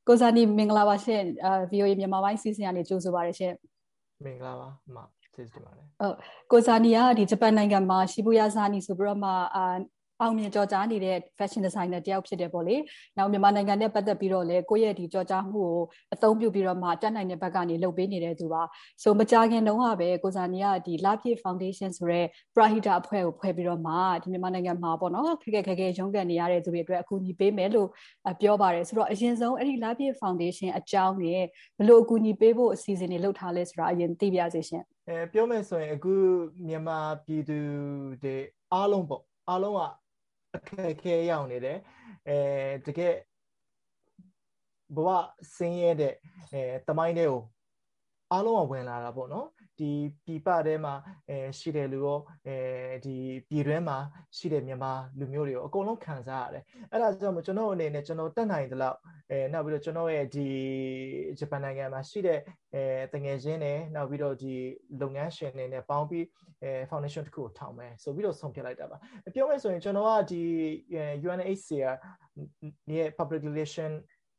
ကိုဇာနီမင်္ဂလာပါရှင်VOA မြန်မာပိုင်းစီစဉ်ရနေကြိုဆိုပါရရှင်မင်္ဂလာပါအမကျေးဇူးတင်ပါတယ်ကိုဇာနီကဒီဂျပန်နိုင်ငံမှာရှီဘူယာဇာနီဆိုပြီးတော့မှအောင်မြင်ကြော်ကြားနေတဲ့ fashion designer တယောက်ဖြစ်တယ်ပေါ့လေ။နောက်မြန်မာနိုင်ငံနဲ့ပတ်သက်ပြီးတော့လည်းကိုယ့်ရဲ့ဒီကြော်ကြားမှုကိုအသုံးပြုပြီးတော့မှတက်နိုင်တဲ့ဘက်ကနေလုပ်ပေးနေတဲ့သူပါ။ဆိုမကြခင်တုန်းကပဲကိုဇာနီကဒီလာပြည့် foundation ဆိုတဲ့ Prahita အဖွဲ့ကိုဖွဲ့ပြီးတော့မှဒီမြန်မာနိုင်ငံမှာပေါ့နော်ခက်ခဲရုန်းကန်နေရတဲ့သူတွေအတွက်အကူအညီပေးမယ်လို့ပြောပါတယ်။ဆိုတော့အရင်ဆုံးအဲ့ဒီလာပြည့် foundation အကြောင်းနဲ့ဘယ်လိုအကူအညီပေးဖို့အစီအစဉ်တွေလုပ်ထားလဲဆိုတာအရင်သိပြစေရှင်။ပြောမယ်ဆိုရင်အခုမြန်မာပြည်သူတွေအားလုံးပေါ့အားလုံးကအခက်အခဲရောက်နေတယ်တကယ်ဘဝဆင်းရဲတဲ့တမိုင်းတွေကိုအားလုံးကဝင်လာတာပေါ့နော်ဒီပြည်ပထဲမှာရှိတဲ့လူရောဒီပြည်တွင်းမှာရှိတဲ့မြန်မာလူမျိုးတွေရောအကုန်လုံးခံစားရတယ်အဲ့ဒါကြောင့်ကျွန်တော်အနေနဲ့ကျွန်တော်တက်နိုင်သလောက်နောက်ပြီးတော့ကျွန်တော်ရဲ့ဒီဂျပန်နိုင်ငံမှာရှိတဲ့တငယ်ချင်းတွေနောက်ပြီးတော့ဒီလုပ်ငန်းရှင်တွေနဲ့ပေါင်းပြီးfoundation တစ်ခုကိုထောင်မယ်ဆိုပြီးတော့ဆုံးဖြတ်လိုက်တာပါပြောမယ်ဆိုရင်ကျွန်တော်ကဒီ UNHCR ရဲ့ public relation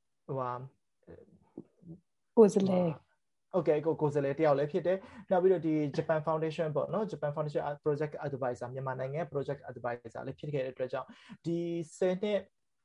ကိုယ်စားလှယ် Okay ကိုယ်စားလှယ်တယောက်လည်းဖြစ်တယ်နောက်ပြီးတော့ဒီ Japan Foundation ပေါ့နော် Japan Foundation Project Advisor မြန်မာနိုင်ငံ Project Advisor လည်းဖြစ်ခဲ့တဲ့အတွက်ကြောင့်ဒီ10နှစ်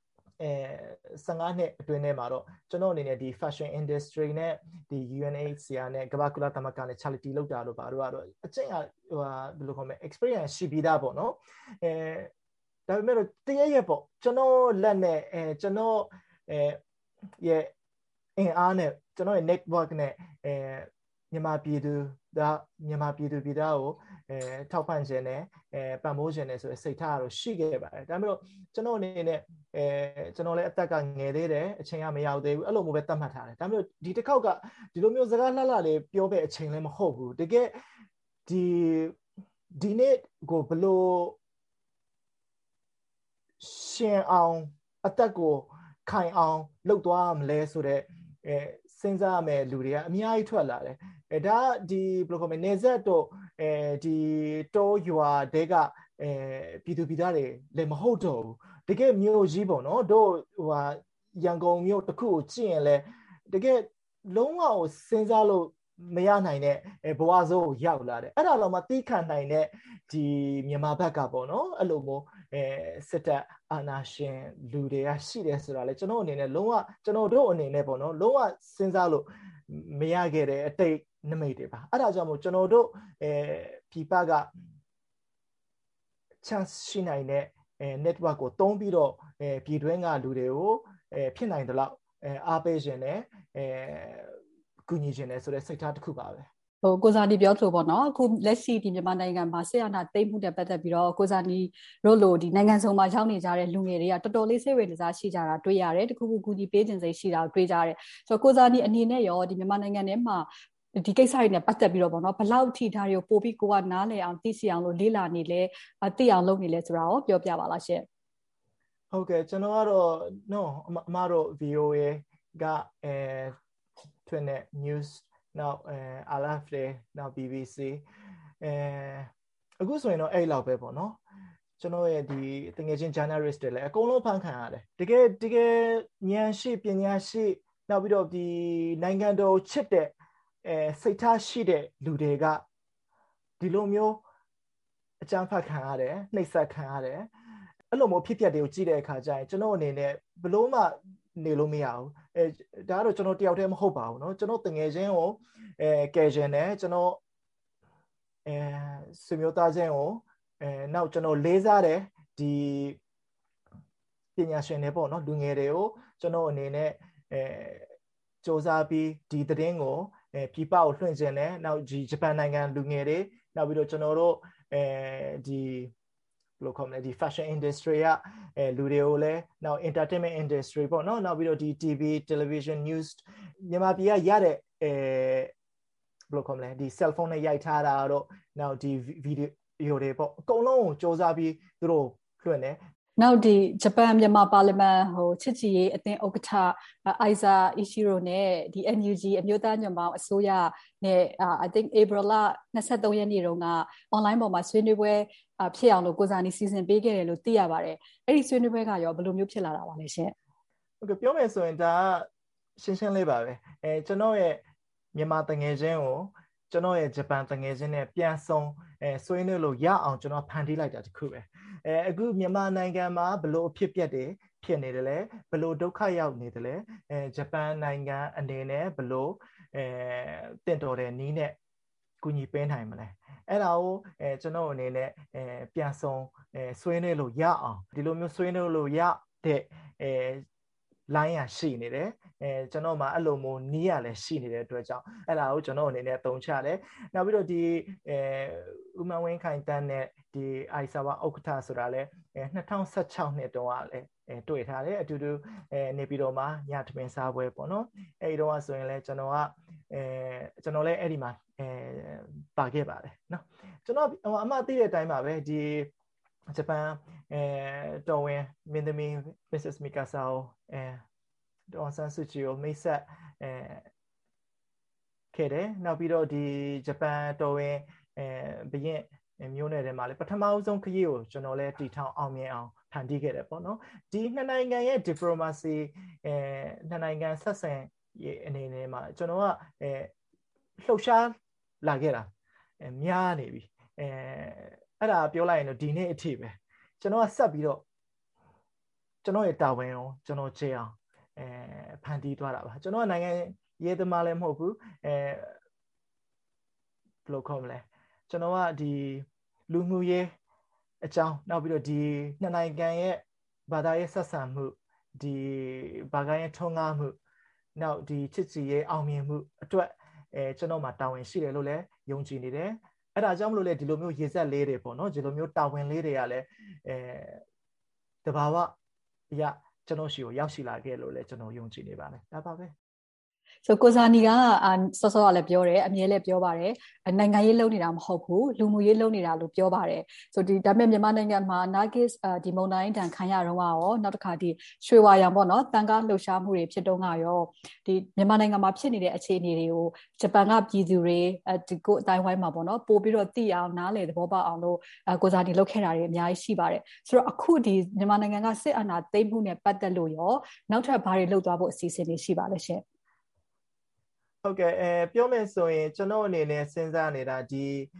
15နှစ်အတွင်းထဲမှာတော့ကျွန်တော်အနေနဲ့ဒီ fashion industry နဲ့ဒီ UNHCR နဲ့ကမ္ဘာကုလသမဂ္ဂနဲ့ charity လောက်တာတော့ဘာလို့ကတော့အကျင့်ဘယ်လိုခေါ်မလဲ experience ရှိပြီးသားပေါ့နော်ဒါပေမဲ့တော့တရရက်ပေါ့ကျွန်တော်လက်နဲ့ကျွန်တော်ရဲ့အင်အားနဲ့ကျွန်တော်ရဲ့ network နဲ့မြန်မာပြည်သူပြည်သားကိုထောက်ပံ့ခြင်းနဲ့ပံ့ပိုးခြင်းနဲ့ဆိုတဲ့စိတ်ထားတော့ရှိခဲ့ပါတယ်ဒါပေမဲ့တော့ကျွန်တော်အနေနဲ့ကျွန်တော်လည်းအသက်ကငယ်သေးတယ်အချိန်ကမရောက်သေးဘူးအဲ့လိုမျိုးပဲသတ်မှတ်ထားတယ်ဒါပေမဲ့ဒီတစ်ခေါက်ကဒီလိုမျိုးစကားလှလှလေးပြောတဲ့အချိန်လည်းမဟုတ်ဘူးတကယ်ဒီနေ့ကိုဘလို့ရှင်အောင်အသက်ကိုခိုင်အောင်လုပ်သွားမလဲဆိုတဲ့စဉ်းစားရမယ်လူတွေကအများကြီးထွက်လာတယ်ဒါဒီဘယ်လိုခေါ်မလဲနေဆက်တော့ဒီတောရွာတဲကပြည်သူပြည်သားတွေလည်းမဟုတ်တော့ဘူးတကယ်မြို့ကြီးပေါ့နော်တို့ရန်ကုန်မြို့တစ်ခုကိုကြည့်ရင်လည်းတကယ်လုံးဝကိုစဉ်းစားလို့မရနိုင်တဲ့ဘဝစိုးကိုရောက်လာတယ်အဲ့ဒါတော့မှသိခံနိုင်တဲ့ဒီမြန်မာဘက်ကပေါ့နော်အဲ့လိုမျိုးစစ်တပ်အာဏာရှင်လူတွေကရှိတယ်ဆိုတာလေကျွန်တော်အနေနဲ့လုံးဝကျွန်တော်တို့အနေနဲ့ပေါ့နော်လုံးဝစဉ်းစားလို့မရခဲ့တဲ့အတိတ်နမိတ်တွေပါအဲ့ဒါကြောင့်မို့ကျွန်တော်တို့ပြည်ပက chance ရှိနိုင်တဲ့network ကိုတုံးပြီးတော့ပြည်တွင်းကလူတွေကိုဖြစ်နိုင်တယ်လို့အားပေးခြင်းနဲ့ကူညီခြင်းနဲ့ဆိုတဲ့စိတ်ထားတစ်ခုပါပဲကိုဇာနီပြောသလိုပေါ့နော်အခုလက်ရှိဒီမြန်မာနိုင်ငံမှာဆရာနာသိမ့်မှုတဲ့ပတ်သက်ပြီးတော့ကိုဇာနီတို့လိုဒီနိုင်ငံစုံမှာရောက်နေကြတဲ့လူငယ်တွေကတော်တော်လေးစိတ်ဝင်စားရှိကြတာတွေ့ရတယ်တခုခုကူညီပေးခြင်းစိတ်ရှိတာကိုတွေ့ကြရတယ်ဆိုတော့ကိုဇာနီအနေနဲ့ရောဒီမြန်မာနိုင်ငံထဲမှာဒီကိစ္စတွေနဲ့ပတ်သက်ပြီးတော့ပေါ့နော်ဘယ်လောက်ထိဒါတွေကိုပို့ပြီးကိုကနားလည်အောင်သိရှိအောင်လို့လေ့လာနေလဲသိအောင်လုပ်နေလဲဆိုတာကိုပြောပြပါလားရှင့်ဟုတ်ကဲ့ကျွန်တော်ကတော့ အမတို့ VOA ကထွန်းတဲ့ news နောက်RFA နောက် BBC အခုဆိုရင်တော့အဲ့လောက်ပဲပေါ့နော်ကျွန်တော်ရဲ့ဒီတကယ်ချင်း journalist တွေလည်းအကုန်လုံးဖန်ခံရတယ်တကယ်ဉာဏ်ရှိပညာရှိနောက်ပြီးတော့ဒီနိုင်ငံတော်ချစ်တဲ့စိတ်ထားရှိတဲ့လူတွေကဒီလိုမျိုးအကြမ်းဖက်ခံရတယ်နှိပ်စက်ခံရတယ်အဲ့လိုမျိုးဖြစ်ပျက်တွေကိုကြည့်တဲ့အခါကျရင်ကျွန်တော်အနေနဲ့ဘလို့မှနေလို့မရဘူးဒါကတော့ကျွန်တော်တယောက်တည်းမဟုတ်ပါဘူးเนาะကျွန်တော်တငယ်ချင်းကိုကယ်ရှင်တယ်ကျွန်တော်ဆွေမျိုးသားချင်းကိုနောက်ကျွန်တော်လေးစားတယ်ဒီပညာရှင်တွေပေါ့เนาะလူငယ်တွေကိုကျွန်တော်အနေနဲ့စ조사ပြီးဒီသတင်းကိုပြည်ပကိုလွှင့်ခြင်းနဲ့နောက်ဒီဂျပန်နိုင်ငံလူငယ်တွေနောက်ပြီးတော့ကျွန်တော်တို့ဒီဘယ်လိုခေါ်မလဲဒီ fashion industry ကလူတွေကိုလည်းနောက် entertainment industry ပေါ့နော်နောက်ပြီးတော့ဒီ TV television news မြန်မာပြည်ကရတဲ့ဘယ်လိုခေါ်မလဲဒီ cell phone နဲ့ရိုက်ထားတာတော့နောက်ဒီ video တွေပေါ့အကုန်လုံးကိုစ조사ပြီးသူတို့လွှင့်တယ်နောက်ဒီဂျပန်မြန်မာပါလီမန်ချစ်ကြည်ရေးအသင်းဥက္ကဋ္ဌအိုင်ဇာအီရှီရိုနဲ့ဒီ NUG အမျိုးသားညွန့်ပေါင်းအစိုးရနဲ့ I think April 23ရက်နေ့တုန်းက online ပေါ်မှာဆွေးနွေးပွဲဖြစ်အောင်လို့ကိုဇာနီစီစဉ်ပေးခဲ့တယ်လို့သိရပါတယ်အဲ့ဒီဆွေးနွေးပွဲကရောဘယ်လိုမျိုးဖြစ်လာတာပါလဲရှင်ဟုတ်ကဲ့ပြောမယ်ဆိုရင်ဒါရှင်းရှင်းလေးပါပဲကျွန်တော်ရဲ့မြန်မာတငယ်ချင်းကိုကျွန်တော်ရဲ့ဂျပန်တငယ်ချင်းနဲ့ပြန်ဆုံဆွေးနွေးလို့ရအောင်ကျွန်တော်ဖန်တီးလိုက်တာတခုပဲအခုမြန်မာနိုင်ငံမှာဘလို့အဖြစ်ပြက်တွေဖြစ်နေတယ်လဲဘလို့ဒုက္ခရောက်နေတယ်လဲဂျပန်နိုင်ငံအနေနဲ့ဘလို့တင့်တော်တဲ့နည်းနဲ့ကူညီပေးနိုင်မလဲအဲ့ဒါကိုကျွန်တော်အနေနဲ့ပြန်ဆုံဆွေးနွေးလို့ရအောင်ဒီလိုမျိုးဆွေးနွေးလို့ရတဲ့လိုင်းရရှိနေတယ်ကျွန်တော်မှအဲ့လိုမျိုးနီးရလဲရှိနေတဲ့အတွက်ကြောင့်အဲ့ဒါကိုကျွန်တော်အနေနဲ့သုံးချတယ်နောက်ပြီးတော့ဒီဦးမဝင်းခိုင်တန်းနဲ့ဒီအိုက်ဆာဝါဥက္ကဋ္ဌဆိုတာလဲ2016နှစ်တုန်းကလဲတွေ့ထားတယ်အတူတူနေပြီးတော့မှညထမင်းစားပွဲပေါ့နော်အဲ့ဒီတော့ဆိုရင်လဲကျွန်တော်လဲအဲ့ဒီမှာပါခဲ့ပါတယ်နော်ကျွန်တော်အမှသိတဲ့အတိုင်းပါပဲဒီဂျပန်တော်ဝင်မင်းသမီး Mrs. Mikasa ဒေါ်ဆန်းစုကြည်ကိုမိတ်ဆက်ခဲ့တယ်နောက်ပြီးတော့ဒီဂျပန်တော်ဝင်ဘရင်မျိုးနယ်ထဲမှာလေပထမအဆုံးခရီးကိုကျွန်တော်လဲတီထောင်အောင်မြင်အောင်ဖန်တီးခဲ့တယ်ပေါ့နော်ဒီနှစ်နိုင်ငံရဲ့ diplomacy နှစ်နိုင်ငံဆက်ဆံရေးအနေနဲ့မှာကျွန်တော်ကလှုပ်ရှားလာခဲ့တာများနေပြီအဲ့ဒါပြောလိုက်ရင်တော့ဒီနေ့အထိပဲကျွန်တော်ကဆက်ပြီးတော့ကျွန်တော်ရဲ့တာဝန်ကိုကျွန်တော်ကျေအောင်ဖန်တီးသွားတာပါကျွန်တော်ကနိုင်ငံရေးသမားလည်းမဟုတ်ဘူးဘယ်လိုခေါ်မလဲကျွန်တော်ကဒီလူမှုရေးအကြောင်းနောက်ပြီးတော့ဒီနှစ်နိုင်ငံရဲ့ဘာသာရေးဆက်ဆံမှုဒီဘာသာရေးထုံးကားမှုနောက်ဒီချစ်ကြည်ရေးအောင်မြင်မှုအတွက်ကျွန်တော်မှာတာဝန်ရှိတယ်လို့လည်းယုံကြည်နေတယ်အဲ့ဒါကြောင့်မလို့လေဒီလိုမျိုးရေစက်လေးတွေပေါ့နော်ဒီလိုမျိုးတာဝန်လေးတွေကလည်းတဘာဝအရာကျွန်တော်ရှိကိုရောက်ရှိလာခဲ့လို့လည်းကျွန်တော်ယုံကြည်နေပါတယ်ဒါပါပဲဆိုကိုဇာနီကစောစောကလည်းပြောတယ်အမြဲလည်းပြောပါတယ်နိုင်ငံရေးလုပ်နေတာမဟုတ်ဘူးလူမှုရေးလုပ်နေတာလို့ပြောပါတယ်ဆိုဒီဒါပေမဲ့မြန်မာနိုင်ငံမှာ Nagis ဒီမုံတိုင်းတန်ခံရတော့ရောနောက်တစ်ခါဒီရွှေဝါရောင်ပေါ့နော်တန်ကားလှုပ်ရှားမှုတွေဖြစ်တော့ကရောဒီမြန်မာနိုင်ငံမှာဖြစ်နေတဲ့အခြေအနေတွေကိုဂျပန်ကပြည်သူတွေဒီကိုအတိုင်းဝိုင်းမှာပေါ့နော်ပို့ပြီးတော့သိအောင်နားလည်သဘောပေါက်အောင်လို့ကိုဇာနီလုပ်ခဲ့တာတွေအများကြီးရှိပါတယ်ဆိုတော့အခုဒီမြန်မာနိုင်ငံကစစ်အာဏာသိမ်းမှုနဲ့ပတ်သက်လို့ရောနောက်ထပ်ဘာတွေလုပ်သွားဖို့အစီအစဉ်တွေရှိပါလဲရှင်ဟုတ်ကဲ့ပြောမယ်ဆိုရင်ကျွန်တော်အနေနဲ့စဉ်းစားနေတာဒီ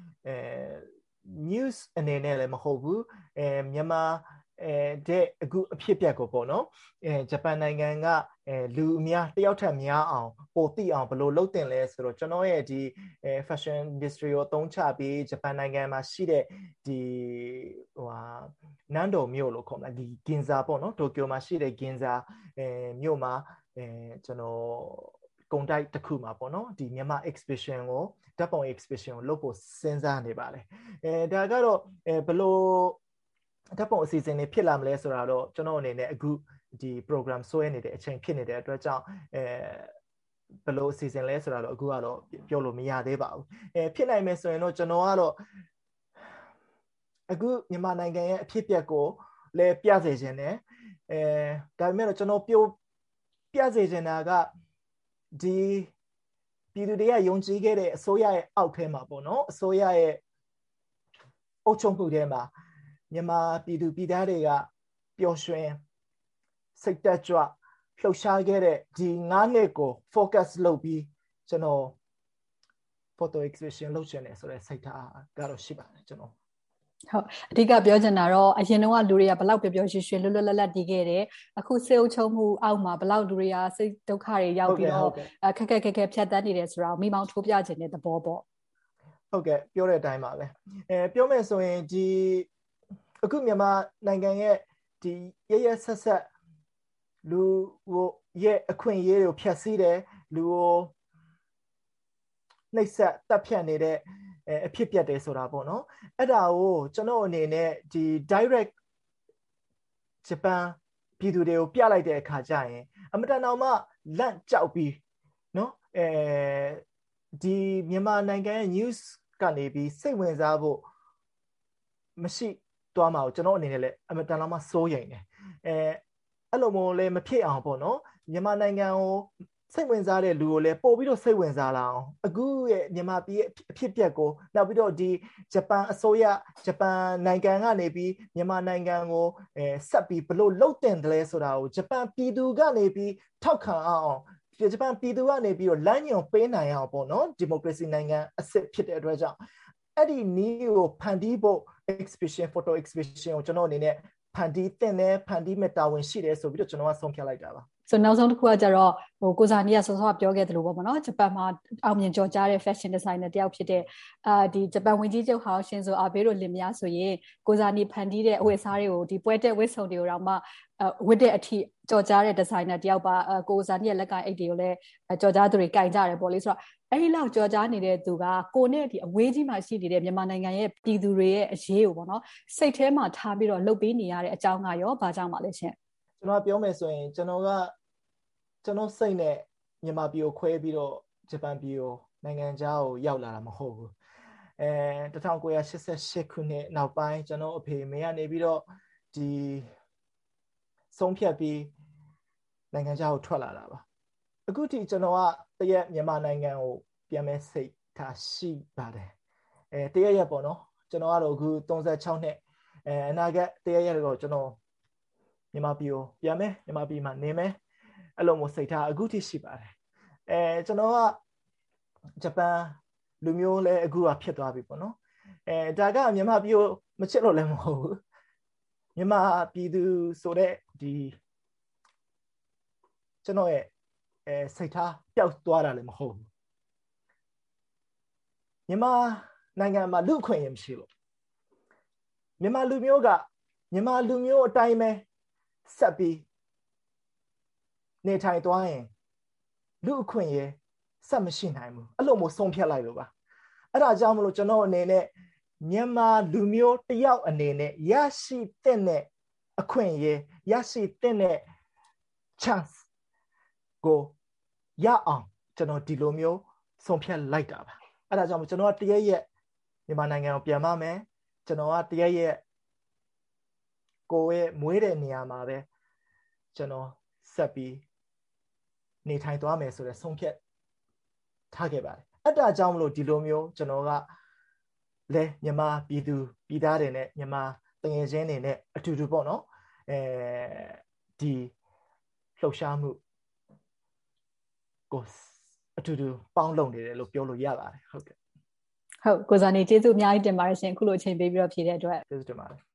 news အနေနဲ့လည်းမဟုတ်ဘူးမြန်မာတဲ့အခုအဖြစ်ပြက်ကိုပေါ့နော်ဂျပန်နိုင်ငံကလူအများတယောက်ထက်များအောင်ပိုသိအောင်ဘယ်လိုလုပ်တင်လဲဆိုတော့ကျွန်တော်ရဲ့ဒီfashion industry ကိုအသုံးချပြီးဂျပန်နိုင်ငံမှာရှိတဲ့ဒီနန်ဒိုမြို့လို့ခေါ်မှာဒီဂင်ဇာပေါ့နော်တိုကျိုမှာရှိတဲ့ဂင်ဇာမြို့မှာကျွန်တော်ကုန်တိုက်တစ်ခုမှာပေါ့နော်ဒီမြန်မာ exhibition ကိုဓာတ်ပုံ exhibition ကိုလုပ်ဖို့စဉ်းစားနေပါတယ်ဒါကတော့ဘယ်လိုဓာတ်ပုံအစီအစဉ်တွေဖြစ်လာမလဲဆိုတာတော့ကျွန်တော်အနေနဲ့အခုဒီ program ဆွဲနေတဲ့အချိန်ဖြစ်နေတဲ့အတွက်ကြောင့်ဘယ်လိုအစီအစဉ်လဲဆိုတာတော့အခုကတော့ပြောလို့မရသေးပါဘူးဖြစ်နိုင်မယ်ဆိုရင်တော့ကျွန်တော်ကတော့အခုမြန်မာနိုင်ငံရဲ့အဖြစ်အပျက်ကိုလည်းပြစေခြင်းနဲ့ဒါပေမဲ့တော့ကျွန်တော်ပြစေခြင်းတာကဒီပြည်သူတွေကယုံကြည်ခဲ့တဲ့အစိုးရရဲ့အောက်ထဲမှာပေါ့နော်အစိုးရရဲ့အုပ်ချုပ်မှုထဲမှာမြန်မာပြည်သူပြည်သားတွေကပျော်ရွှင်စိတ်တက်ကြွလှုပ်ရှားခဲ့တဲ့ဒီ9နှစ်ကို focus လုပ်ပြီးကျွန်တော် photo exhibition လုပ်ချင်တယ်ဆိုတဲ့စိတ်ထားကတော့ရှိပါတယ်ကျွန်တော်ဟုတ်အဓိကပြောချင်တာတော့အရင်တုန်းကလူတွေကဘလောက်ပျော်ပျော်ရွှင်ရွှင်လွတ်လွတ်လပ်လပ်တည်ခဲ့တယ်အခုစေအုပ်ချုပ်မှုအောက်မှာဘလောက်လူတွေကစိတ်ဒုက္ခတွေရောက်ပြီးတော့ခက်ခက်ဖြတ်တန်းနေတယ်ဆိုတော့မိမောင်းထိုးပြခြင်းတဲ့သဘောပေါ့ဟုတ်ကဲ့ပြောတဲ့အတိုင်းပါပဲပြောမယ်ဆိုရင်ဒီအခုမြန်မာနိုင်ငံရဲ့ဒီရဆက်ဆက်လူကိုရဲ့အခွင့်အရေးတွေကိုဖျက်ဆီးတယ်လူကိုနှိပ်စက်တပ်ဖြတ်နေတဲ့အဖြစ်ပြက်တယ်ဆိုတာပေါ့နော်အဲ့ဒါကိုကျွန်တော်အနေနဲ့ဒီ direct ဂျပန်ပြည်သူတွေကိုပြလိုက်တဲ့အခါကျရင်အမတန်တော်မှလန့်ကြောက်ပြီးနော်ဒီမြန်မာနိုင်ငံရဲ့ news ကနေပြီးစိတ်ဝင်စားဖို့မရှိသွားမှာကိုကျွန်တော်အနေနဲ့လည်းအမတန်တော်မှစိုးရိမ်တယ်အဲ့လိုမျိုးလည်းမဖြစ်အောင်ပေါ့နော်မြန်မာနိုင်ငံကိုစိတ်ဝင်စားတဲ့လူကိုလည်းပို့ပြီးတော့စိတ်ဝင်စားလာအောင်အခုရဲ့မြန်မာပြည်ရဲ့အဖြစ်ပြက်ကိုနောက်ပြီးတော့ဒီဂျပန်အစိုးရဂျပန်နိုင်ငံကနေပြီးမြန်မာနိုင်ငံကိုဆက်ပြီးဘလို့လှုပ်တင်တယ်လဲဆိုတာကိုဂျပန်ပြည်သူကနေပြီးထောက်ခံအောင်ဂျပန်ပြည်သူကနေပြီးတော့လမ်းညွှန်ပေးနိုင်အောင်ပေါ့နော်ဒီမိုကရေစီနိုင်ငံအစစ်ဖြစ်တဲ့အတွက်ကြောင့်အဲ့ဒီနီးကိုဖန်တီးဖို့ exhibition photo exhibition ကိုကျွန်တော်အနေနဲ့ဖန်တီးတင်တယ်ဖန်တီးမဲ့တာဝန်ရှိတယ်ဆိုပြီးတော့ကျွန်တော်ကဆုံးဖြတ်လိုက်တာပါဆိုနောက်ဆုံးတစ်ခုကကြတော့ကိုဇာနီကစောစောပြောခဲ့သလိုပေါ့နော်ဂျပန်မှာအောင်မြင်ကျော်ကြားတဲ့ fashion designer တယောက်ဖြစ်တဲ့ဒီဂျပန်ဝန်ကြီးချုပ်ဟောင်းရှင်ဇိုအာဘေးတို့လင်မယားဆိုရင်ကိုဇာနီဖန်တီးတဲ့အဝတ်အစားတွေကိုဒီပွဲတက်ဝတ်စုံတွေကိုတော့မှဝတ်တဲ့အထိကျော်ကြားတဲ့ designer တယောက်ပါကိုဇာနီရဲ့လက်ကင်အိတ်တွေကိုလည်းကျော်ကြားသူတွေကင်ကြတယ်ပေါ့လေဆိုတော့အဲ့ဒီလောက်ကြော်ကြားနေတဲ့သူကကိုနဲ့ဒီအဝေးကြီးမှာရှိနေတဲ့မြန်မာနိုင်ငံရဲ့ပြည်သူတွေရဲ့အရေးကိုပေါ့နော်စိတ်ထဲမှာထားပြီးတော့လှုပ်ပေးနေရတဲ့အကြောင်းကရောဘာကြောင့်ပါလဲရှင်ကျွန်တော်ပြောမယ်ဆိုရင်ကျွန်တော်စိတ်နဲ့မြန်မာပြည်ကိုခွဲပြီးတော့ဂျပန်ပြည်ကိုနိုင်ငံခြားကိုရောက်လာတာမဟုတ်ဘူး1988ခုနှစ်နောက်ပိုင်းကျွန်တော်အဖေမေကနေပြီးတော့ဒီဆုံးဖြတ်ပြီးနိုင်ငံခြားကိုထွက်လာတာပါအခုထိကျွန်တော်ကတရက်မြန်မာနိုင်ငံကိုပြန်မဲ့စိတ်ထားရှိပါတယ်တရက်ပေါ့နော်ကျွန်တော်ကတော့အခု36နှစ်အနာဂတ်တရက်တော့ကျွန်တော်မြန်မာပြည်ကိုပြန်မယ်မြန်မာပြည်မှာနေမယ်အဲ့လိုမျိုးစိတ်ထားအခုထိရှိပါတယ်ကျွန်တော်ကဂျပန်လူမျိုးလည်းအခုကဖြစ်သွားပြီပေါ့နော်ဒါကမြန်မာပြည်ကိုမချစ်လို့လည်းမဟုတ်ဘူးမြန်မာပြည်သူဆိုတဲ့ဒီကျွန်တော်ရဲ့စိတ်ထားပျောက်သွားတာလည်းမဟုတ်ဘူးမြန်မာနိုင်ငံမှာလူခွင့်ရမရှိလို့မြန်မာလူမျိုးကမြန်မာလူမျိုးအတိုင်းပဲဆက်ပြီးနေထိုင်သွားရင်လူအခွင့်ရဆက်မရှိနိုင်ဘူးအဲ့လိုမျိုးဆုံးဖြတ်လိုက်လို့ပါအဲ့ဒါကြောင့်မလို့ကျွန်တော်အနေနဲ့မြန်မာလူမျိုးတယောက်အနေနဲ့ရရှိတဲ့အခွင့်ရရရှိတဲ့ chance ကိုရအောင်ကျွန်တော်ဒီလိုမျိုးဆုံးဖြတ်လိုက်တာပါအဲ့ဒါကြောင့်ကျွန်တော်တရက်ရက်မြန်မာနိုင်ငံကိုပြန်มาမယ်ကျွန်တော်ကတရက်ရက်ကိုယ့်ရဲ့မွေးတဲ့နေရာမှာပဲကျွန်တော်ဆက်ပြီးနေထိုင်သွားမယ်ဆိုတဲ့ဆုံးဖြတ်ထားခဲ့ပါတယ်အဲ့ဒါကြောင့်မလို့ဒီလိုမျိုးကျွန်တော်ကလဲမြန်မာပြည်သူပြည်သားတွေနဲ့မြန်မာတငယ်ချင်းတွေနဲ့အတူတူပေါ့နော်ဒီလှုပ်ရှားမှုကိုအတူတူပေါင်းလုပ်နေတယ်လို့ပြောလို့ရပါတယ်ဟုတ်ကဲ့ဟုတ်ကိုဇာနေကျေးဇူးအများကြီးတင်ပါတယ်ရှင်အခုလိုအချိန်ပေးပြီးတော့ဖြည့်တဲ့အတွက်ကျေးဇူးတင်ပါတယ်